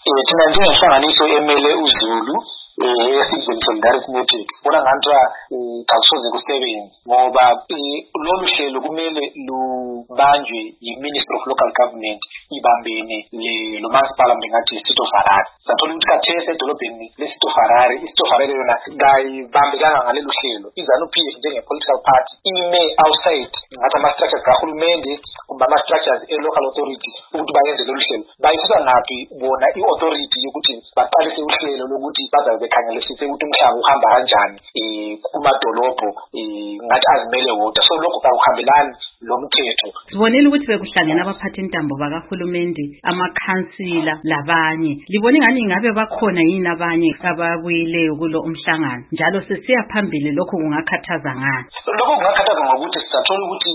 thina njengenhlanganiso emele uZulu eSizweni Solidarity Network bona ngantsha kakusoze kusebenze ngoba lolu hlelo kumele lubanjwe yi-Ministry of Local Government ibambene lo masipala ngathi City of Harare. Sathola ukuthi kathese edolobheni leCity of Harare, iCity of Harare yona kayibambekanga ngalolu hlelo. iZANU-PF njenge-political party ime outside ngathi ama-structures kahulumende kumbe ama-structures e-local authority ukuthi bayenze lolu hlelo. Bayisusa ngaphi bona i-authority yokuthi baqalise uhlelo lokuthi bazabe bekhangelisise ukuthi umhlaba uhamba kanjani kumadolobho ngathi azimele wodwa. So lokho akuhambelani lo mthetho. Sibonile ukuthi bekuhlangene abaphathi intambo bakahulumende, amakhansila labanye. Libone ngani ngabe bakhona yini abanye ababuyileyo kulo umhlangano? Njalo sesiya phambili lokho kungakhathaza ngani? Lokho kungakhathaza ngokuthi sisathola ukuthi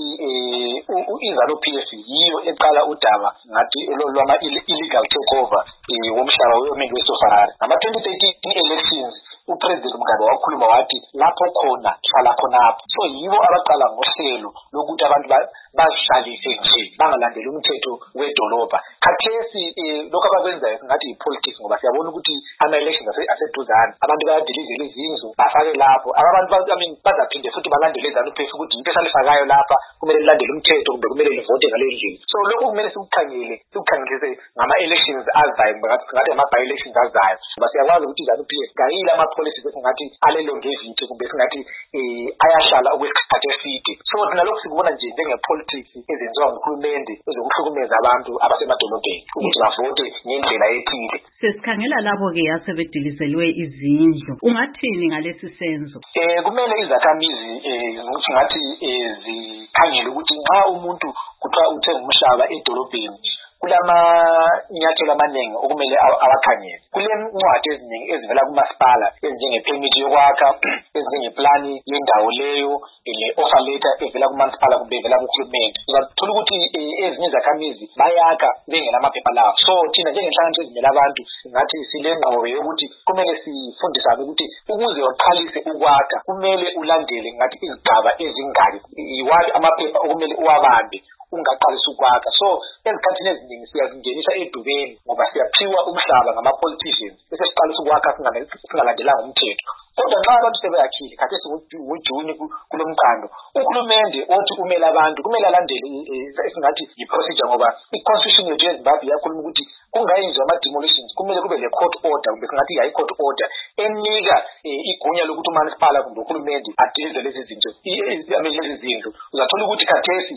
iZANU-PF yiyo eqala udaba ngathi lwama illegal takeover womhlaba weMendi weCity of Harare. Ngama-2013 elections uPresident Mugabe wakhuluma wathi lapho khona hlala khonapho. So yibo abaqala ngohlelo lokuthi abantu bazihlalise nje bangalandeli umthetho wedolobha. Khathesi lokho abakwenzayo ngathi i-politics ngoba siyabona ukuthi ama-elections aseduzane, abantu bayadilizela izindlu bafake lapho. Abantu bazaphinde futhi balandele iZANU-PF ukuthi into esalifakayo lapha kumele lilandele umthetho kumbe kumele livote ngale ndlela. So lokho kumele sikukhangelise ngama-elections azayo ngathi ama-by-elections azayo ngoba siyakwazi ukuthi iZANU-PF ngayile ama-policies esingathi alelongevity kumbe singathi ayahlala okwesikhathi eside. So thina lokho sikubona nje njenge-politics ezenziwa nguhulumende ezokuhlukumeza abantu abasemadolobheni ukuthi bavote ngendlela ethile. Sesikhangela labo-ke asebedilizelwe izindlu, ungathini ngalesi senzo? Kumele izakhamizi ngathi zikhangele ukuthi nxa umuntu kuthiwa uthenga umhlaba edolobheni kulamanyathelo amaningi okumele awakhangele. Kulencwadi eziningi ezivela kumasipala ezinjenge-permit yokwakha, ezinjengeplani yendawo leyo, le-offer letter evela kumasipala kumbe evela kuhulumende. Uzathola ukuthi ezinye izakhamizi bayakha bengela amaphepha lawo. So thina njengenhlanganiso ezimele abantu ngathi silengqobe yokuthi kumele sifundisane ukuthi ukuze uqalise ukwakha kumele ulandele ngathi izigaba ezingaki, iwaphi amaphepha okumele uwabambe ungaqalisa ukwakha. So ezikhathini eziningi siyazingenisa edubeni ngoba siyaphiwa umhlaba ngama-politicians bese siqalisa ukwakha singalandelanga umthetho. Kodwa nxa abantu sebeyakhile khathesi ngujuni kulo mqando, uhulumende othi umele abantu kumele alandele esingathi yi-procedure ngoba i-constitution yethu yeZimbabwe yakhuluma ukuthi kungayenziwa ama-demolitions kumele kube le-court order kumbe singathi high court order enika igunya lokuthi umasipala kumbe uhulumende adilize lezi zinto lezi zindlu. Uzathola ukuthi khathesi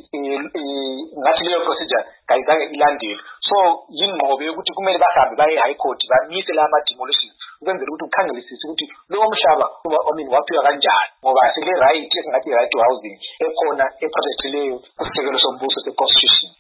ngathi leyo procedure kayizange ilandele. So yingqobe yokuthi kumele bahambe baye high court bamise la ama-demolitions ukwenzela ukuthi ukhangelisise ukuthi lowo mhlaba waphiwa kanjani ngoba sile right esingathi right to housing ekhona eprotectileyo kusisekelo sombuso se-constitution.